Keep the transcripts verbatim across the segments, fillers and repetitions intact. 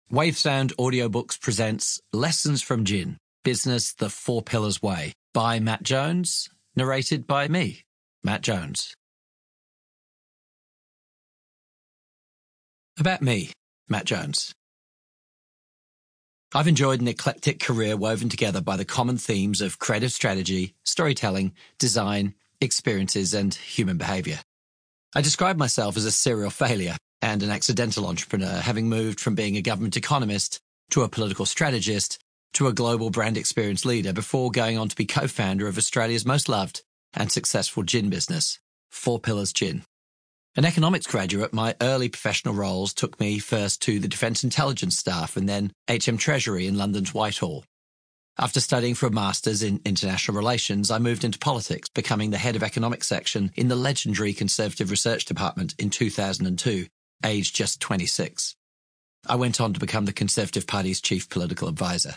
Wavesound Audiobooks presents Lessons from Gin, Business the Four Pillars Way by Matt Jones, narrated by me, Matt Jones. About me, Matt Jones. I've enjoyed an eclectic career woven together by the common themes of creative strategy, storytelling, design, experiences, and human behaviour. I describe myself as a serial failure and an accidental entrepreneur, having moved from being a government economist to a political strategist to a global brand experience leader before going on to be co-founder of Australia's most loved and successful gin business, Four Pillars Gin. An economics graduate, my early professional roles took me first to the Defence Intelligence Staff and then H M Treasury in London's Whitehall. After studying for a Master's in International Relations, I moved into politics, becoming the head of economics section in the legendary Conservative Research Department in two thousand two, aged just twenty-six. I went on to become the Conservative Party's chief political advisor.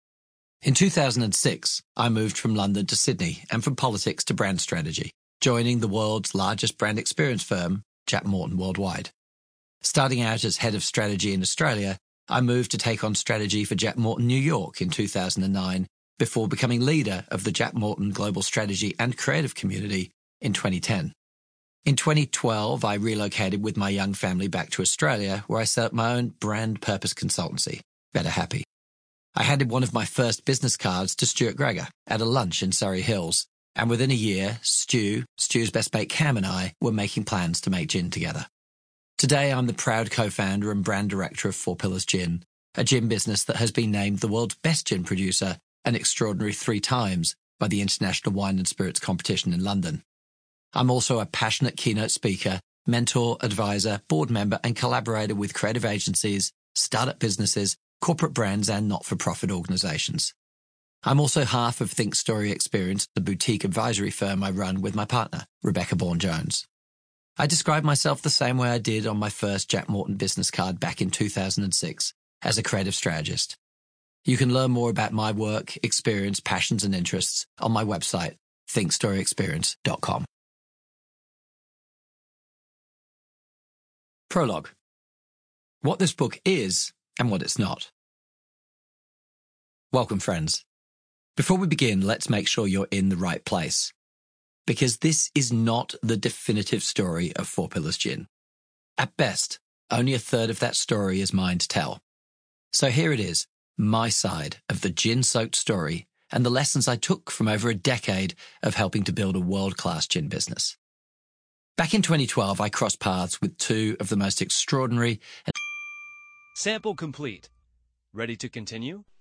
In two thousand six, I moved from London to Sydney and from politics to brand strategy, joining the world's largest brand experience firm, Japp Morton Worldwide. Starting out as head of strategy in Australia, I moved to take on strategy for Japp Morton New York in two thousand nine, before becoming leader of the Japp Morton Global Strategy and Creative Community in twenty ten. In twenty twelve, I relocated with my young family back to Australia, where I set up my own brand purpose consultancy, Better Happy. I handed one of my first business cards to Stuart Gregor at a lunch in Surrey Hills, and within a year, Stu, Stu's best mate Cam and I were making plans to make gin together. Today, I'm the proud co-founder and brand director of Four Pillars Gin, a gin business that has been named the world's best gin producer and extraordinary three times by the International Wine and Spirits Competition in London. I'm also a passionate keynote speaker, mentor, advisor, board member, and collaborator with creative agencies, startup businesses, corporate brands, and not-for-profit organisations. I'm also half of Think Story Experience, the boutique advisory firm I run with my partner, Rebecca Bourne-Jones. I describe myself the same way I did on my first Japp Morton business card back in two thousand six, as a creative strategist. You can learn more about my work, experience, passions, and interests on my website, think story experience dot com. Prologue. What this book is and what it's not. Welcome, friends. Before we begin, let's make sure you're in the right place, because this is not the definitive story of Four Pillars Gin. At best, only a third of that story is mine to tell. So here it is, my side of the gin-soaked story and the lessons I took from over a decade of helping to build a world-class gin business. Back in twenty twelve, I crossed paths with two of the most extraordinary and... Sample complete. Ready to continue?